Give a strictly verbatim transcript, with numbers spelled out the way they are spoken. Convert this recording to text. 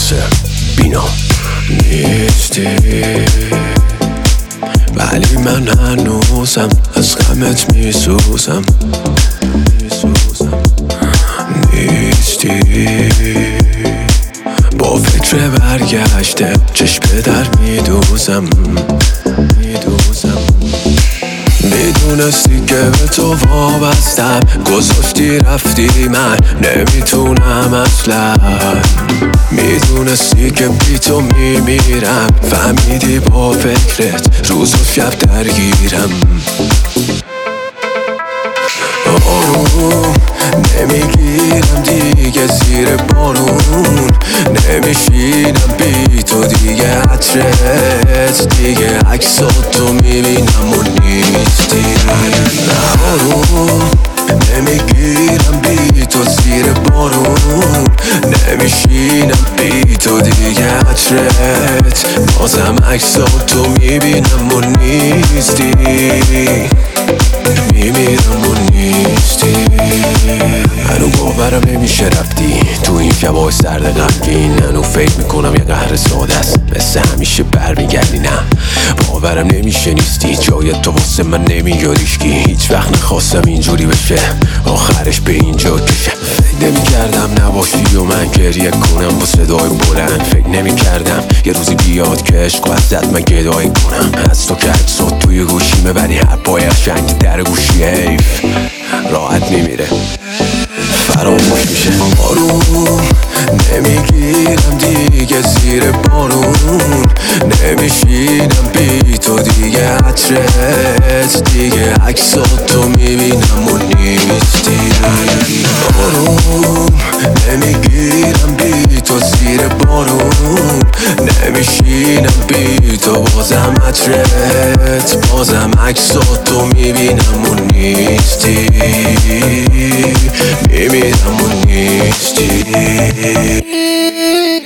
واسه بینا نیستی، ولی من هنوزم از غمت میسوزم. نیستی، با فکر برگشته چشم در میدوزم میدوزم میدونستی که به تو وابستم، گذاشتی رفتی من نمیتونم اصلا. میدونستی که بی تو میمیرم، فهمیدی با فکرت روز و شب درگیرم. آروم نمیگیرم دیگه زیر بارون، نمیشینم بی تو دیگه عطرت، دیگه عکساتو میبینم و نیستی. آروم نمیگیرم بی تو زیر بارون، نمیشینم بی تو دیگه عطرت، بازم عکساتو میبینم و نیستی. میمیرم و نیستی. هنو باورم نمیشه رفتی تو این شبای سرد غمگین، هنو فکر میکنم یه قهر ساده است مثل همیشه برمیگردی. نه باورم نمیشه نیستی، جای تو واسه من نمیاریش کی، هیچ وقت نخواستم اینجوری بشه آخرش به اینجا کشه. فکر نمیکردم نباشی و من گریه کنم با صدای بلند، فکر نمیکردم یه روزی بیاد که عشق و ازت من گدایی کنم. از تو که عکسات توی گوشیمه ولی حرفای قشنگ در گوشی حیف راحت میمیره فراموش میشه. آروم نمیگیرم دیگه زیر بارون، نمیشینم بی تو دیگه عطرت، دیگه عکساتو میبینم و نیستی. آروم نمیگیرم بی تو زیر بارون، نمیشینم بی تو بازم عطرت، بازم عکساتو میبینم و نیستی. میمیرم و نیستی.